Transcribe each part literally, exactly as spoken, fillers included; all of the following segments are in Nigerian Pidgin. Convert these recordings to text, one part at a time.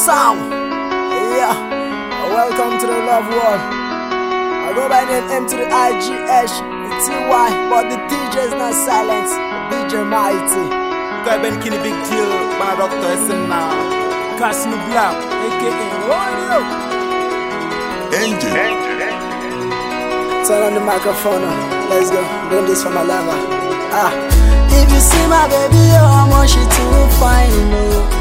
sound. Yeah, welcome to the love world. I go by name M to the I G H, the T Y, but the D J is not silent. D J Mighty. Guy Ben Kini Big Deal, my doctor is in now. Casino Black, aka Warrior. Angel. Turn on the microphone. Let's go. Doing this for my lover. Ah, if you see my baby, oh, how much she too fine, oh.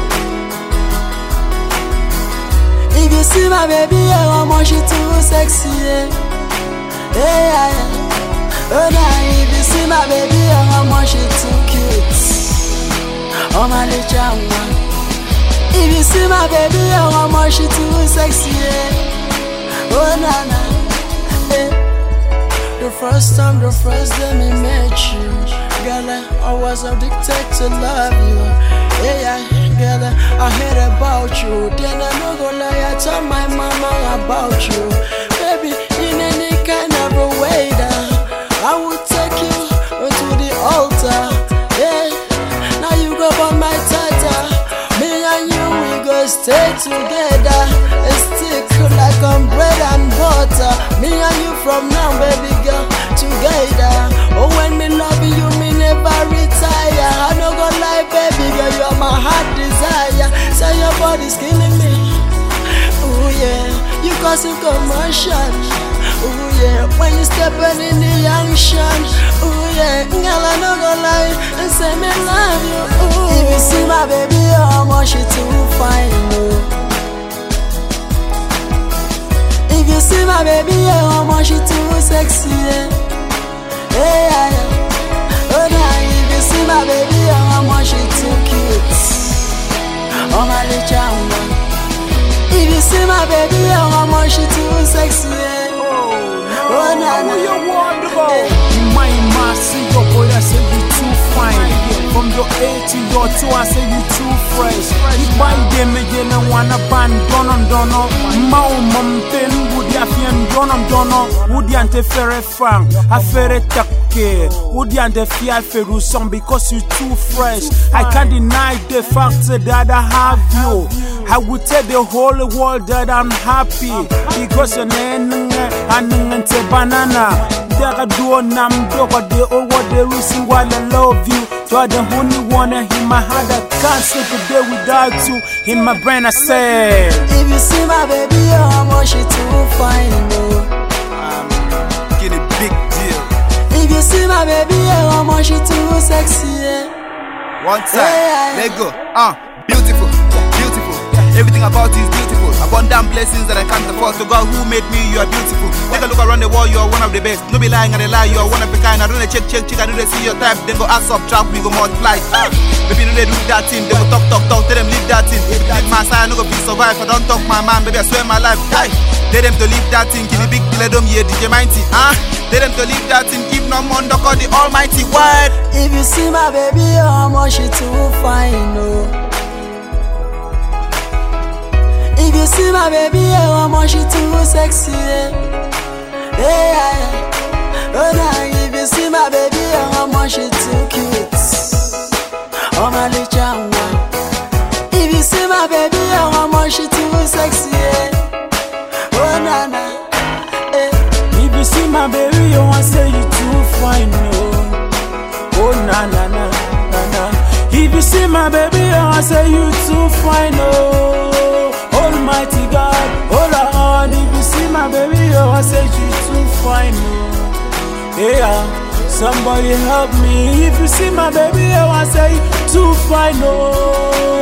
If you see my baby, oh, how much she too sexy, yeah. Hey, yeah, yeah. Oh, nah, if you see my baby, oh, how much she too cute. Oh, my little one. If you see my baby, oh, how much she too sexy, yeah. Oh, nah, nah. Hey. The first time, the first day me met you, girl, I was addicted to love you. Yeah, girl, I heard about you. Then I no go lie, I told my mama about you. Baby, in any kind of a way, I would take you to the altar. Yeah, now you go on my tata. Me and you, we go stay together and stick like on bread and butter. Me and you from now, baby girl, together. Oh, when me love you, me never retire. I no go lie, baby girl, you are my heart desire. Say your body's killing me. Oh yeah, you causing commotion. Oh yeah, when you stepping in the action. Oh yeah, girl, I no go lie and say me love you. Ooh. If you see my baby, oh, how much she too fine, oh. If you see my baby, yeah, how much she too sexy, yeah. Hey, yeah, yeah. Oh, nah, if you see my baby, yeah, how much she too cute. Oh, my little one. If you see my baby, yeah, how much she too sexy, yeah. Oh, oh nah, nah. You're wonderful. You might not see your boy, I say you too fine. From your A to your two, I say you too fresh. You buy them again and wanna ban donon dono. Mau mumpen would ya fian donom dono. Would ya ante fere fang, a fere take. Would ya ante fia feru song because you too fresh. I can't deny the fact that I have you. I would tell the whole world that I'm happy because your name and banana. I do nam do what they all what they reason why I love you. You're the only one in my heart that can't sleep a day without you. In my brain I say, if you see my baby, oh, how much she too fine, oh. I'm getting a big deal. If you see my baby, oh, how much she too sexy, yeah. One time, yeah, yeah. Let go. Ah, uh, beautiful, beautiful. Everything about you is beautiful. Abundant blessings that I can't afford. To God who made me, you are beautiful. Take a look around the world, you are one of the best. No be lying and a lie, you are one of a kind. I don't check, check, check, I do they see your type. Then go ask up, trap, we go multiply. Ah, baby, no they do that thing. They go talk, talk, talk, tell them leave that thing. Leave my side, no go be survive. I don't talk my man, baby, I swear my life. Hey, tell them to leave that thing. Give me big deal, I don't hear D J Mighty. Ah, tell them to leave that thing. If no more, don't call the Almighty. What? If you see my baby, oh, how much she too fine, oh. If you see my baby, yeah, how much she too sexy, yeah. Hey, yeah, yeah. Oh, nah, if you see my baby, yeah, how much she too cute. Oh, my little one. If you see my baby, yeah, how much she too sexy, yeah. Oh, nah, nah. Hey. If you see my baby, you want say you too fine, no. Oh, nah, nah, nah, nah, nah. If you see my baby, you want say you too fine, no. Almighty God, hold on. If you see my baby, oh, I say you too fine, oh. Yeah, somebody help me. If you see my baby, oh, I say too fine, oh.